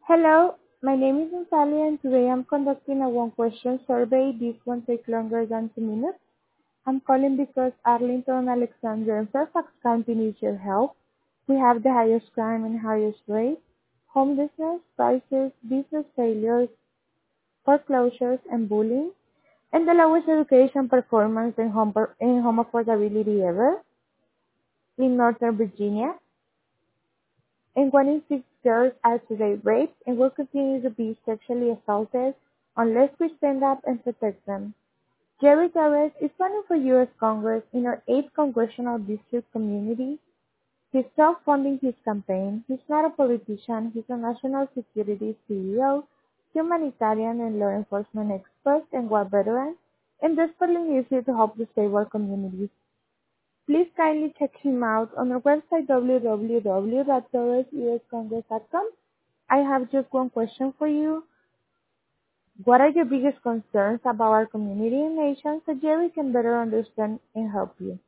Hello, my name is Natalia and today I'm conducting a one-question survey. This won't take longer than 2 minutes. I'm calling because Arlington, Alexandria, and Fairfax County needs your help. We have the highest crime and highest rate, homelessness, prices, business failures, foreclosures, and bullying, and the lowest education performance and home affordability ever in Northern Virginia. And 1 in 6 girls are today raped and will continue to be sexually assaulted unless we stand up and protect them. Jerry Torres is running for U.S. Congress in our 8th congressional district community. He's self-funding his campaign. He's not a politician. He's a national security CEO, humanitarian and law enforcement expert, and war veteran, and desperately needs you to help to save our communities. Please kindly check him out on our website www.torresuscongress.com. I have just one question for you. What are your biggest concerns about our community and nation so Jerry can better understand and help you?